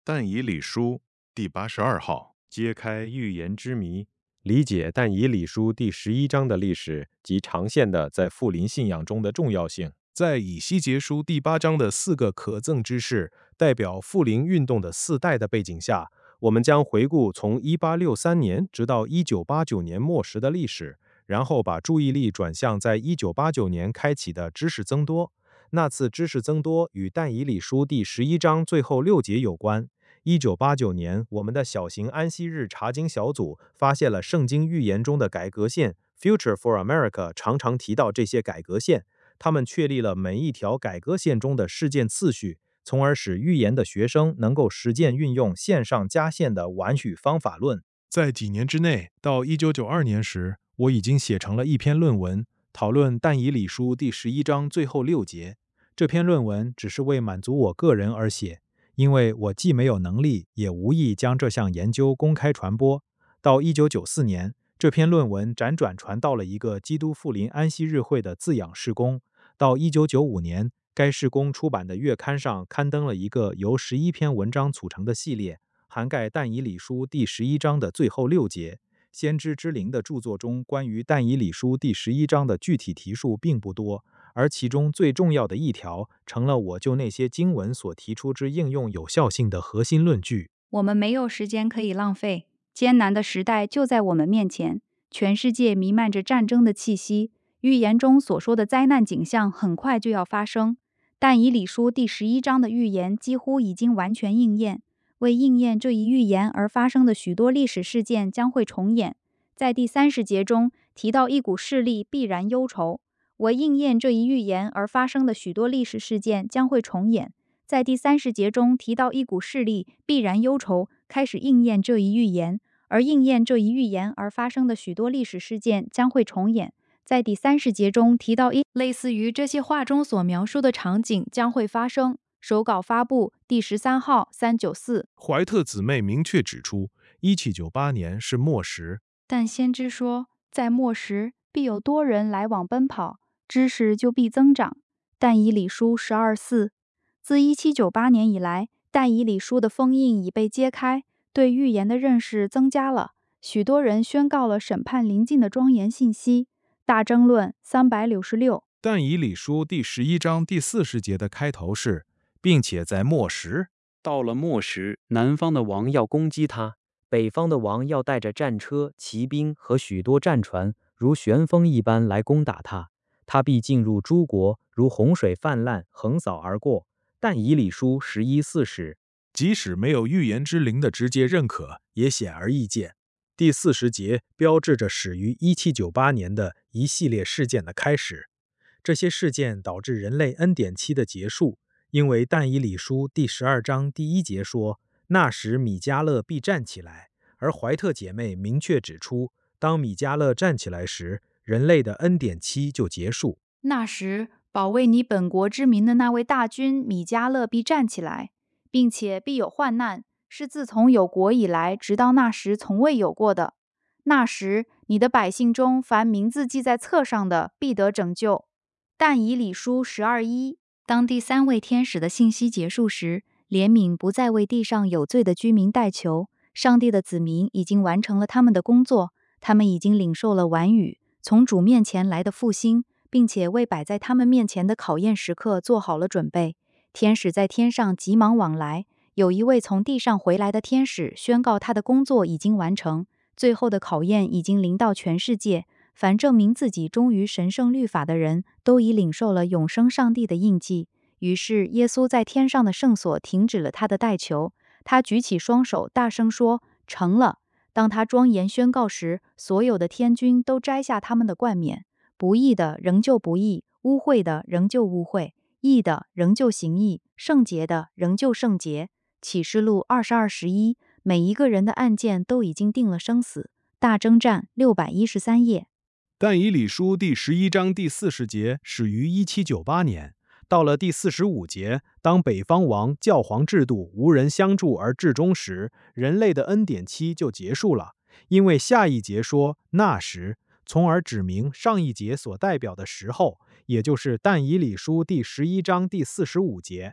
但以理书第82号， 揭开预言之谜，理解但以理书第11章的历史及长线的在复临信仰中的重要性。 在以西结书第8章的4个可憎之事，代表复临运动的4代的背景下，我们将回顾从1863年直到1989年末时的历史，然后把注意力转向在1989年开启的知识增多。那次知识增多与但以理书第11章最后6节有关。1989年，我们的小型安息日查经小组发现了圣经预言中的改革线 Future for America 常常提到这些改革线，他们确立了每一条改革线中的事件次序，从而使预言的学生能够实践运用线上加线的完语方法论。在几年之内，到1992年时，我已经写成了一篇论文，讨论但以理书第11章最后6节。这篇论文只是为满足我个人而写，因为我既没有能力，也无意将这项研究公开传播。到1994年，这篇论文辗转传到了一个基督复临安息日会的自养事工。到1995年，该事工出版的月刊上刊登了一个由11篇文章组成的系列，涵盖但以理书第11章的最后6节。先知之灵的著作中关于但以理书第11章的具体题数并不多，而其中最重要的一条成了我就那些经文所提出之应用有效性的核心论据。 我们没有时间可以浪费，艰难的时代就在我们面前，全世界弥漫着战争的气息，预言中所说的灾难景象很快就要发生。但以理书第11章的预言几乎已经完全应验，为应验这一预言而发生的许多历史事件将会重演。在第30节中提到一股势力必然忧愁，为应验这一预言而发生的许多历史事件将会重演。在第30节中提到一股势力必然忧愁，开始应验这一预言，而应验这一预言而发生的许多历史事件将会重演。在第30节中提到一类似于这些话中所描述的场景将会发生。手稿发布第13号394。 怀特姊妹明确指出，1798年是末时， 但先知说，在末时必有多人来往奔跑，知识就必增长。但以理书12:4。自1798年以来，但以理书的封印已被揭开，对预言的认识增加了。许多人宣告了审判临近的庄严信息。大争论366。 但以理书第11章第40节的开头是，并且在末时。 到了末时，南方的王要攻击他，北方的王要带着战车、骑兵和许多战船，如旋风一般来攻打他。他必进入诸国，如洪水泛滥，横扫而过。但以理书11:4使， 即使没有预言之灵的直接认可，也显而易见。第40节标志着始于1798年的一系列事件的开始。这些事件导致人类恩典期的结束，因为但以理书第12章第1节说，那时米迦勒必站起来，而怀特姐妹明确指出，当米迦勒站起来时，人类的恩典期就结束。 那时保卫你本国之民的那位大君米迦勒必站起来，并且必有患难，是自从有国以来直到那时从未有过的。那时你的百姓中凡名字记在册上的必得拯救。但以理书12:1。当第3位天使的信息结束时，怜悯不再为地上有罪的居民代求，上帝的子民已经完成了他们的工作，他们已经领受了晚雨，从主面前来的复兴，并且为摆在他们面前的考验时刻做好了准备。天使在天上急忙往来，有一位从地上回来的天使宣告他的工作已经完成，最后的考验已经临到全世界。凡证明自己忠于神圣律法的人，都已领受了永生上帝的印记。于是耶稣在天上的圣所停止了他的代求，他举起双手大声说，成了。当他庄严宣告时，所有的天军都摘下他们的冠冕，不义的仍旧不义，污秽的仍旧污秽，义的仍旧行义，圣洁的仍旧圣洁。启示录22:11。每一个人的案件都已经定了生死。大征战613页。 但以理书第11章第40节始于1798年，到了第45节，当北方王教皇制度无人相助而至终时，人类的恩典期就结束了。因为下一节说那时，从而指明上一节所代表的时候，也就是但以理书第11章第45节。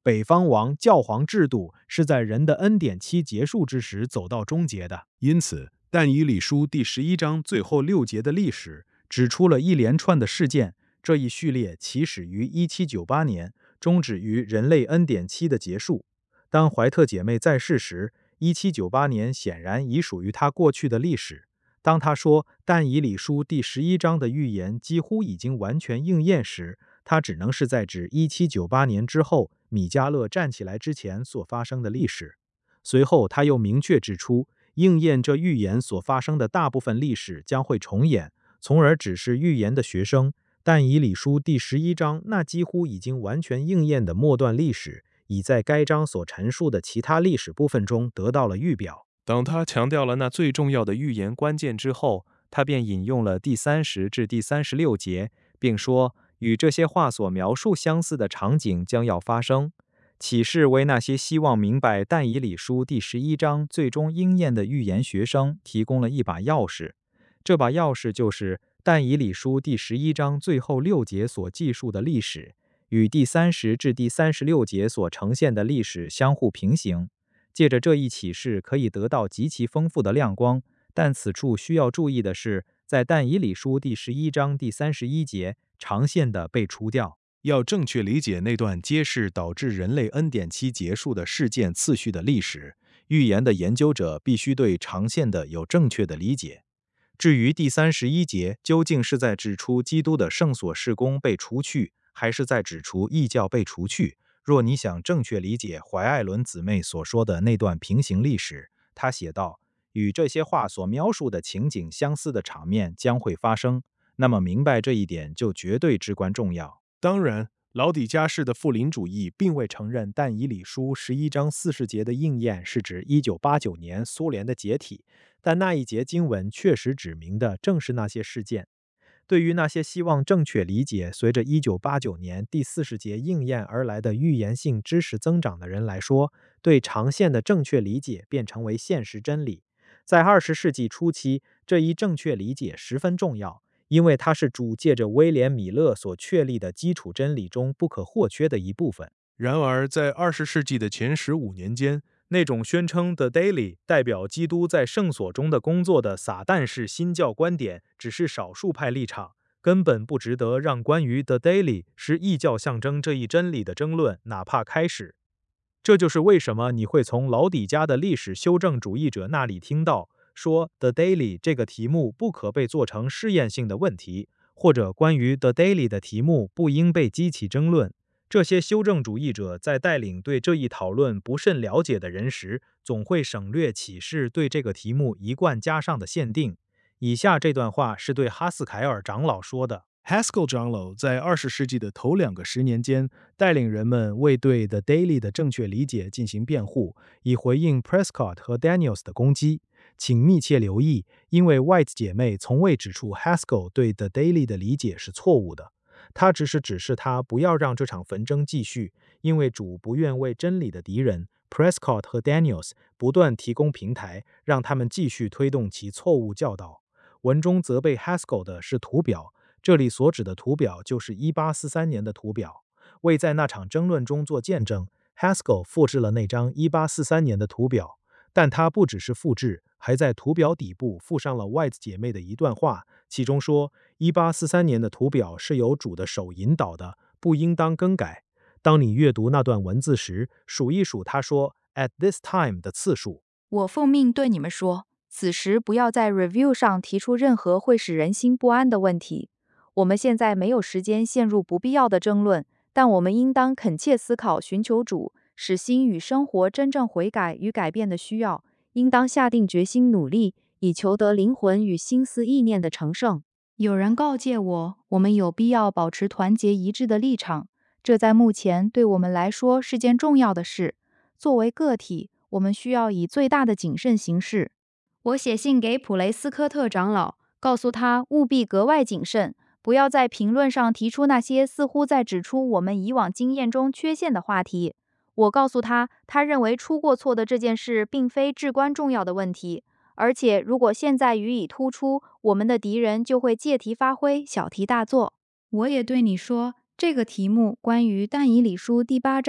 北方王教皇制度是在人的恩典期结束之时走到终结的。 因此，但以理书第11章最后6节的历史指出了一连串的事件，这一序列起始于1798年，终止于人类恩典期的结束。当怀特姐妹在世时，1798年显然已属于她过去的历史。当她说但以理书第11章的预言几乎已经完全应验时，她只能是在指1798年之后米迦勒站起来之前所发生的历史。随后她又明确指出，应验这预言所发生的大部分历史将会重演，从而指示预言的学生，但以理书第11章那几乎已经完全应验的末段历史，已在该章所陈述的其他历史部分中得到了预表。 当他强调了那最重要的预言关键之后，他便引用了第30至第36节，并说与这些话所描述相似的场景将要发生。启示为那些希望明白但以理书第11章最终应验的预言学生提供了一把钥匙。这把钥匙就是但以理书第11章最后6节所记述的历史，与第30至第36节所呈现的历史相互平行。借着这一启示可以得到极其丰富的亮光，但此处需要注意的是，在但以理书第11章第31节，长线的被除掉。 要正确理解那段揭示导致人类恩典期结束的事件次序的历史，预言的研究者必须对长线的有正确的理解。至于第31节究竟是在指出基督的圣所事工被除去，还是在指出异教被除去，若你想正确理解怀艾伦姊妹所说的那段平行历史，她写道，与这些话所描述的情景相似的场面将会发生，那么明白这一点就绝对至关重要。 当然，老底嘉式的复临主义并未承认但以理书11章40节的应验是指1989年苏联的解体，但那一节经文确实指明的正是那些事件。对于那些希望正确理解随着1989年第40节应验而来的预言性知识增长的人来说，对长线的正确理解便成为现实真理。在20世纪初期，这一正确理解十分重要，因为它是主借着威廉·米勒所确立的基础真理中不可或缺的一部分。 然而，在20世纪的前15年间， 那种宣称 The Daily 代表基督在圣所中的工作的撒旦式新教观点只是少数派立场，根本不值得让关于 The Daily 是异教象征这一真理的争论哪怕开始。这就是为什么你会从老底嘉的历史修正主义者那里听到说 The Daily 这个题目不可被做成试验性的问题，或者关于 The Daily 的题目不应被激起争论。这些修正主义者在带领对这一讨论不甚了解的人时，总会省略启示对这个题目一贯加上的限定。以下这段话是对哈斯凯尔长老说的。Haskell 长老在20世纪的头2个10年间，带领人们为对 The Daily 的正确理解进行辩护，以回应 Prescott 和 Daniels 的攻击。请密切留意，因为 White 姐妹从未指出 Haskell 对 The Daily 的理解是错误的。他只是指示他不要让这场纷争继续，因为主不愿为真理的敌人 Prescott 和 Daniels 不断提供平台，让他们继续推动其错误教导。文中责备 Haskell 的是图表，这里所指的图表就是1843年的图表。为在那场争论中做见证， Haskell 复制了那张1843年的图表，但他不只是复制，还在图表底部附上了 White 姐妹的一段话，其中说1843年的图表是由主的手引导的，不应当更改。当你阅读那段文字时，数一数他说 at this time 的次数。 我奉命对你们说，此时不要在 review 上提出任何会使人心不安的问题。我们现在没有时间陷入不必要的争论，但我们应当恳切思考寻求主使心与生活真正悔改与改变的需要，应当下定决心努力，以求得灵魂与心思意念的成圣。有人告诫我，我们有必要保持团结一致的立场，这在目前对我们来说是件重要的事。作为个体，我们需要以最大的谨慎行事。我写信给普雷斯科特长老，告诉他务必格外谨慎，不要在评论上提出那些似乎在指出我们以往经验中缺陷的话题。我告诉他，他认为出过错的这件事并非至关重要的问题，而且如果现在予以突出，我们的敌人就会借题发挥，小题大做。我也对你说，这个题目关于但以理书第8章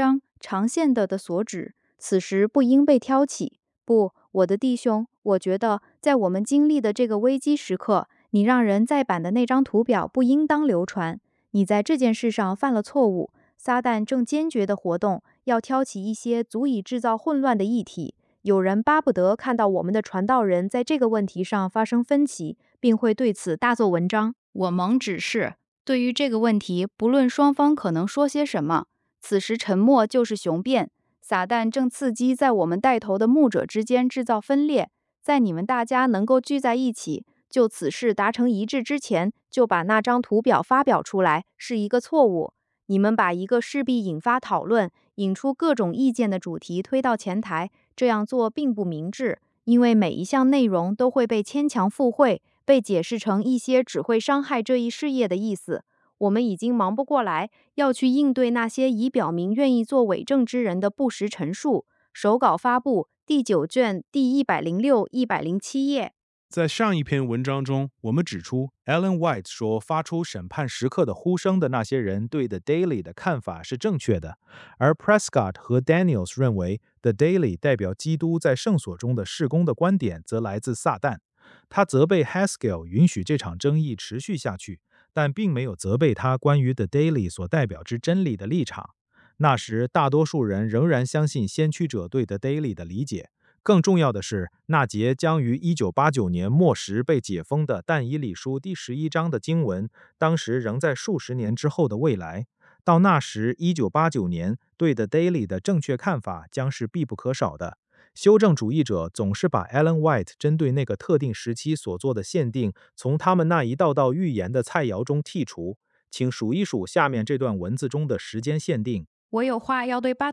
长线的所指，此时不应被挑起。不，我的弟兄，我觉得在我们经历的这个危机时刻，你让人再版的那张图表不应当流传。你在这件事上犯了错误。撒旦正坚决地活动，要挑起一些足以制造混乱的议题。有人巴不得看到我们的传道人在这个问题上发生分歧，并会对此大做文章。我蒙指示，对于这个问题，不论双方可能说些什么，此时沉默就是雄辩。撒旦正伺机在我们带头的牧者之间制造分裂，在你们大家能够聚在一起，就此事达成一致之前，就把那张图表发表出来，是一个错误。你们把一个势必引发讨论、引出各种意见的主题推到前台，这样做并不明智，因为每一项内容都会被牵强附会，被解释成一些只会伤害这一事业的意思。我们已经忙不过来，要去应对那些已表明愿意做伪证之人的不实陈述。手稿发布，第9卷第106、107页。 在上一篇文章中，我们指出 Ellen White 说发出审判时刻的呼声的那些人对 The Daily 的看法是正确的，而 Prescott 和 Daniels 认为 The Daily 代表基督在圣所中的事工的观点则来自撒旦。他责备 Haskell 允许这场争议持续下去，但并没有责备他关于 The Daily 所代表之真理的立场。那时，大多数人仍然相信先驱者对 The Daily 的理解。更重要的是，那节将于1989年末时被解封的但以理书第11章的经文，当时仍在数十年之后的未来。到那时，1989年对 The Daily 的正确看法将是必不可少的。修正主义者总是把 Ellen White 针对那个特定时期所做的限定，从他们那一道道预言的菜肴中剔除。请数一数下面这段文字中的时间限定。 我有话要对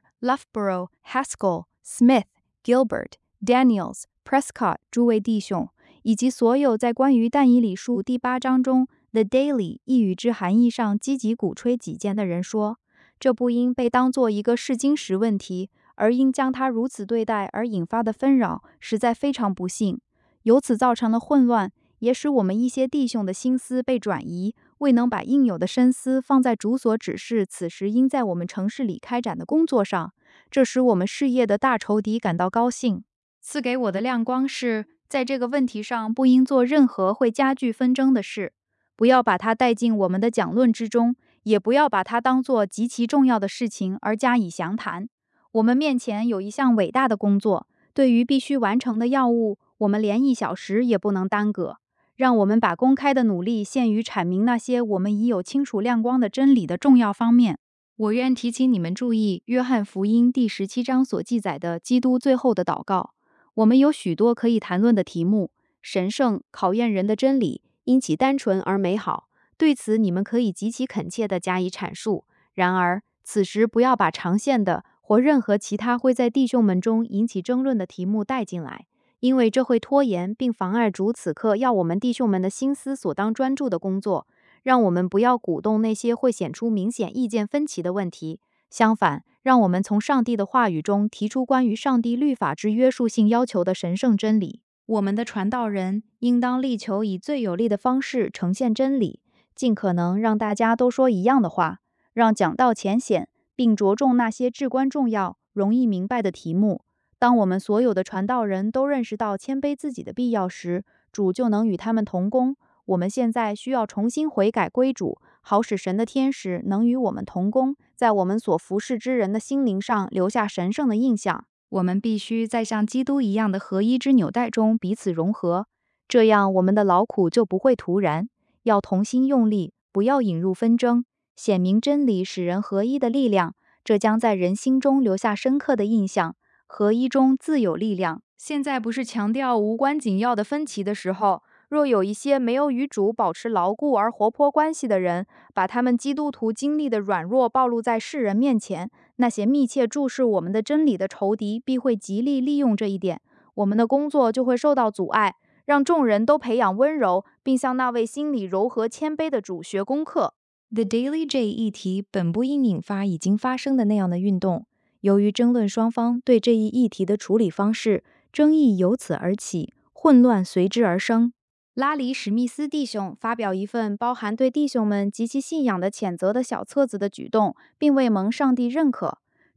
Butler、Loughborough、Haskell、Smith、Gilbert、Daniels、Prescott 诸位弟兄，以及所有在关于但以理书第8章中 The Daily 一语之含义上积极鼓吹己见的人说，这不应被当作一个试金石问题，而应将它如此对待而引发的纷扰，实在非常不幸。由此造成了混乱，也使我们一些弟兄的心思被转移，未能把应有的深思放在主所指示此时应在我们城市里开展的工作上，这使我们事业的大仇敌感到高兴。赐给我的亮光是，在这个问题上不应做任何会加剧纷争的事，不要把它带进我们的讲论之中，也不要把它当作极其重要的事情而加以详谈。我们面前有一项伟大的工作，对于必须完成的要务，我们连1小时也不能耽搁。让我们把公开的努力献于阐明那些我们已有清楚亮光的真理的重要方面。我愿提醒你们注意约翰福音第17章所记载的基督最后的祷告。我们有许多可以谈论的题目，神圣考验人的真理因其单纯而美好，对此你们可以极其恳切地加以阐述。然而此时不要把长线的或任何其他会在弟兄们中引起争论的题目带进来，因为这会拖延并妨碍主此刻要我们弟兄们的心思所当专注的工作。让我们不要鼓动那些会显出明显意见分歧的问题，相反，让我们从上帝的话语中提出关于上帝律法之约束性要求的神圣真理。我们的传道人应当力求以最有力的方式呈现真理，尽可能让大家都说一样的话，让讲道浅显，并着重那些至关重要、容易明白的题目。当我们所有的传道人都认识到谦卑自己的必要时，主就能与他们同工。我们现在需要重新悔改归主，好使神的天使能与我们同工，在我们所服侍之人的心灵上留下神圣的印象。我们必须在像基督一样的合一之纽带中彼此融合，这样我们的劳苦就不会徒然。要同心用力，不要引入纷争，显明真理使人合一的力量，这将在人心中留下深刻的印象。合一中自有力量。现在不是强调无关紧要的分歧的时候。若有一些没有与主保持牢固而活泼关系的人，把他们基督徒经历的软弱暴露在世人面前，那些密切注视我们的真理的仇敌必会极力利用这一点，我们的工作就会受到阻碍。让众人都培养温柔，并向那位心里柔和谦卑的主学功课。The Daily J 议题本不应引发已经发生的那样的运动，由于争论双方对这一议题的处理方式，争议由此而起，混乱随之而生。拉里·史密斯弟兄发表一份包含对弟兄们及其信仰的谴责的小册子的举动，并未蒙上帝认可。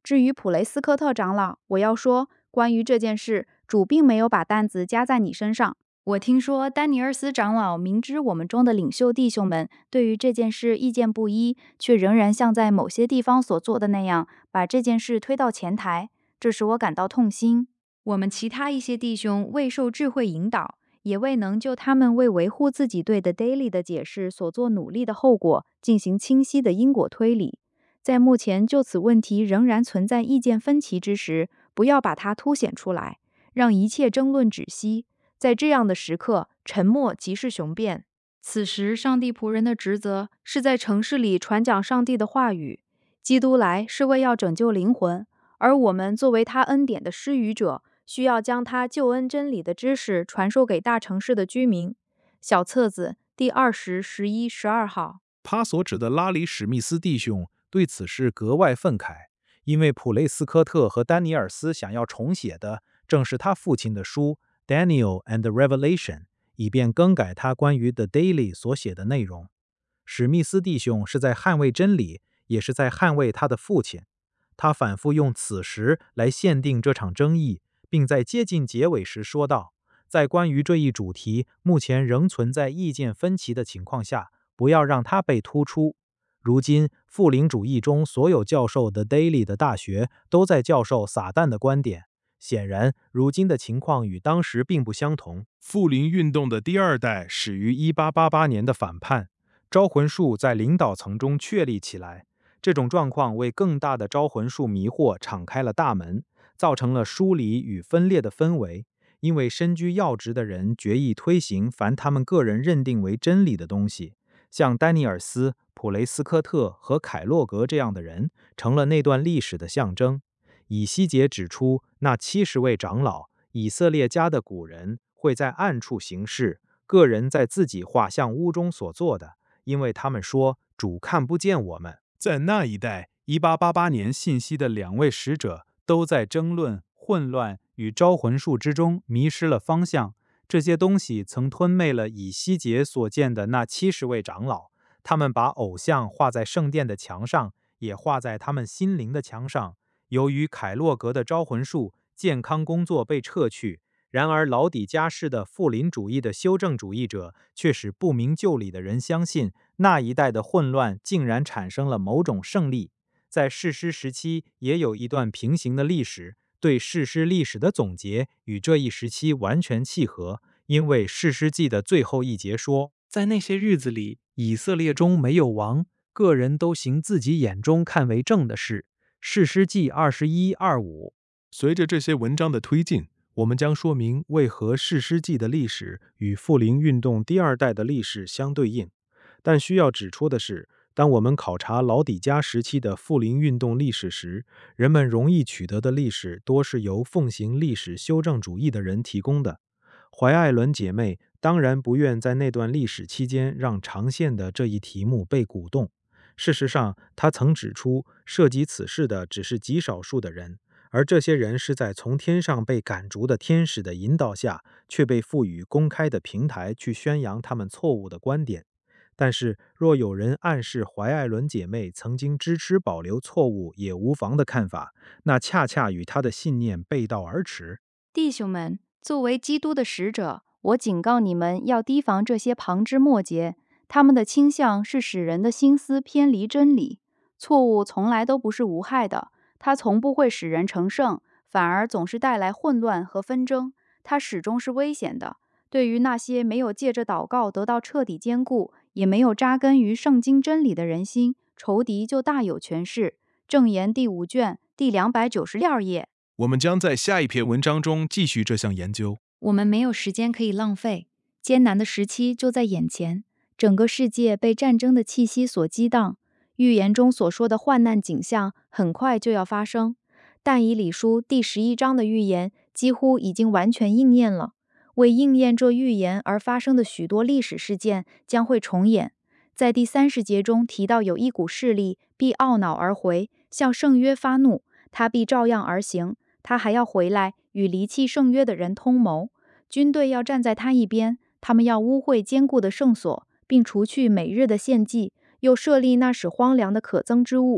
至于普雷斯科特长老，我要说，关于这件事，主并没有把担子加在你身上。我听说丹尼尔斯长老明知我们中的领袖弟兄们对于这件事意见不一，却仍然像在某些地方所做的那样，把这件事推到前台，这使我感到痛心。我们其他一些弟兄未受智慧引导，也未能就他们为维护自己对 The Daily 的解释所做努力的后果进行清晰的因果推理。在目前就此问题仍然存在意见分歧之时，不要把它凸显出来，让一切争论止息。在这样的时刻，沉默即是雄辩。此时，上帝仆人的职责是在城市里传讲上帝的话语。基督来是为要拯救灵魂，而我们作为他恩典的施予者，需要将他救恩真理的知识传授给大城市的居民。小册子第20、11、12号。 他所指的拉里·史密斯弟兄对此事格外愤慨，因为普雷斯科特和丹尼尔斯想要重写的正是他父亲的书《Daniel and the Revelation》，以便更改他关于 The Daily 所写的内容。史密斯弟兄是在捍卫真理，也是在捍卫他的父亲。他反复用此时来限定这场争议，并在接近结尾时说道，在关于这一主题目前仍存在意见分歧的情况下，不要让它被突出。如今，复临主义中所有教授The Daily 的大学都在教授撒旦的观点。显然，如今的情况与当时并不相同。复临运动的第二代始于1888年的反叛，招魂术在领导层中确立起来。这种状况为更大的招魂术迷惑敞开了大门，造成了疏离与分裂的氛围。因为身居要职的人决意推行凡他们个人认定为真理的东西，像丹尼尔斯、普雷斯科特和凯洛格这样的人成了那段历史的象征。以西结指出，那70位长老，以色列家的古人，会在暗处行事，个人在自己画像屋中所做的，因为他们说，主看不见我们。在那一代，1888年信息的2位使者都在争论、混乱与招魂术之中迷失了方向。这些东西曾吞没了以西结所见的那70位长老，他们把偶像画在圣殿的墙上，也画在他们心灵的墙上。由于凯洛格的招魂术健康工作被撤去，然而老底加式的复临主义的修正主义者却使不明就里的人相信，那一代的混乱竟然产生了某种胜利。在士师时期也有一段平行的历史，对士师历史的总结与这一时期完全契合，因为士师记的最后一节说，在那些日子里，以色列中没有王，个人都行自己眼中看为正的事。士师记21-25。随着这些文章的推进，我们将说明为何士师记的历史与复临运动第二代的历史相对应。但需要指出的是，当我们考察老底嘉时期的复临运动历史时，人们容易取得的历史多是由奉行历史修正主义的人提供的。怀艾伦姐妹当然不愿在那段历史期间让长线的这一题目被鼓动。事实上，他曾指出，涉及此事的只是极少数的人，而这些人是在从天上被赶逐的天使的引导下，却被赋予公开的平台去宣扬他们错误的观点。但是，若有人暗示怀艾伦姐妹曾经支持保留错误也无妨的看法，那恰恰与她的信念背道而驰。弟兄们，作为基督的使者，我警告你们要提防这些旁枝末节。他们的倾向是使人的心思偏离真理。错误从来都不是无害的，它从不会使人成圣，反而总是带来混乱和纷争。它始终是危险的。对于那些没有借着祷告得到彻底坚固，也没有扎根于圣经真理的人心，仇敌就大有权势。箴言第5卷第292页。我们将在下一篇文章中继续这项研究。 我们没有时间可以浪费，艰难的时期就在眼前。整个世界被战争的气息所激荡，预言中所说的患难景象很快就要发生。但以理书第11章的预言几乎已经完全应验了。为应验这预言而发生的许多历史事件将会重演。在第30节中提到，有一股势力必懊恼而回，向圣约发怒，他必照样而行。他还要回来与离弃圣约的人通谋，军队要站在他一边，他们要污秽坚固的圣所，并除去每日的献祭，又设立那使荒凉的可憎之物。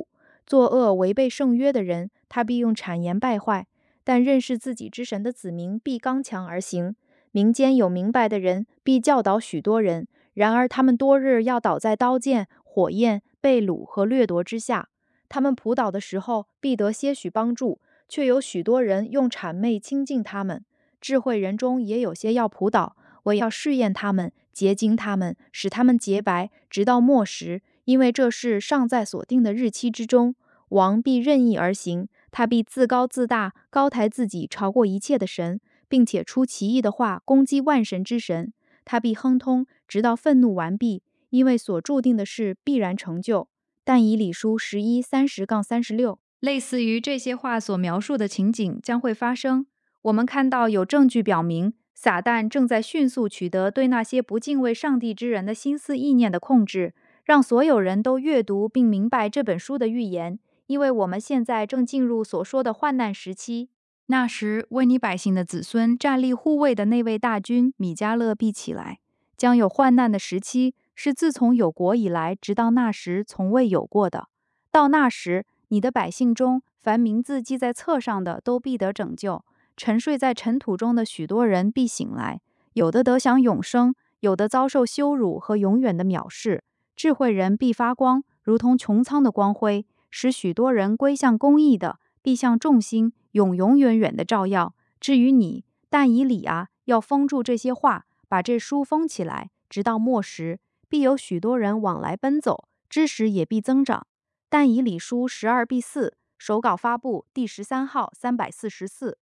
作恶违背圣约的人，他必用谗言败坏；但认识自己之神的子民必刚强而行。民间有明白的人，必教导许多人。然而他们多日要倒在刀剑、火焰、被掳和掠夺之下。他们仆倒的时候，必得些许帮助，却有许多人用谄媚亲近他们。智慧人中也有些要仆倒，我要试验他们，洁净他们，使他们洁白，直到末时。因为这事尚在所定的日期之中。王必任意而行，他必自高自大，高抬自己，超过一切的神，并且出奇异的话攻击万神之神。他必亨通，直到愤怒完毕，因为所注定的事必然成就。但以理书11:30-36，类似于这些话所描述的情景将会发生。我们看到有证据表明，撒旦正在迅速取得对那些不敬畏上帝之人的心思意念的控制，让所有人都阅读并明白这本书的预言。因为我们现在正进入所说的患难时期，那时为你百姓的子孙站立护卫的那位大军米迦勒必起来。将有患难的时期，是自从有国以来直到那时从未有过的。到那时，你的百姓中凡名字记在册上的都必得拯救，沉睡在尘土中的许多人必醒来，有的得享永生，有的遭受羞辱和永远的藐视。智慧人必发光，如同穹苍的光辉，使许多人归向公义的，必向众星永永远远的照耀。至于你，但以理啊，要封住这些话，把这书封起来，直到末时，必有许多人往来奔走，知识也必增长。但以理书12-4，手稿发布第13号344。